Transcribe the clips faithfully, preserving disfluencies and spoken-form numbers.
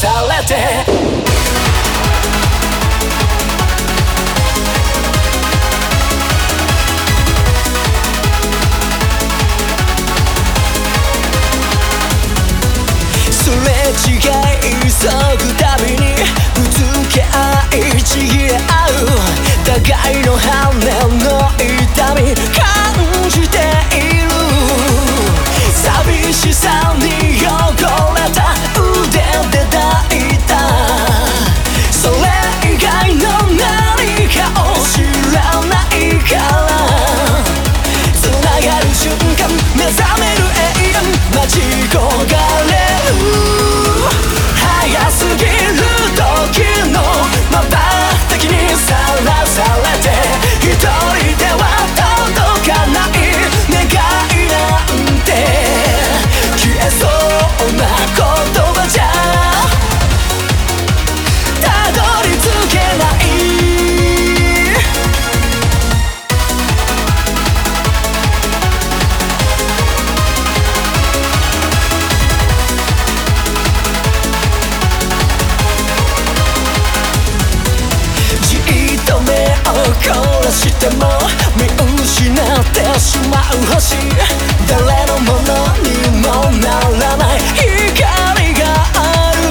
されてすれ違い急ぐたびにぶつけ合いちぎれ合う互いの羽の痛み感じている寂しさに汚れた腕で抱いたそれ以外の何かを知らないからつながる瞬間目覚める永遠待ち焦がれ早すぎる時の瞬きにさらされて一人では届かない願いなんて消えそうな言葉じゃたどり着けない凝らしても見失ってしまう星誰のものにもならない光がある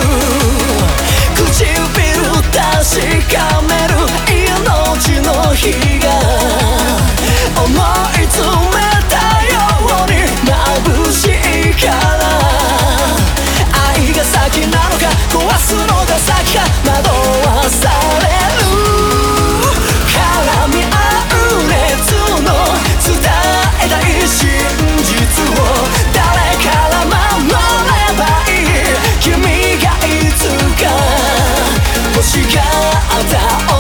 唇確かめる命の火が思い詰めたように眩しいから愛が先なのか壊すのが先か惑わされる絡み合う熱の伝えたい真実を誰から守ればいい君がいつか欲しがった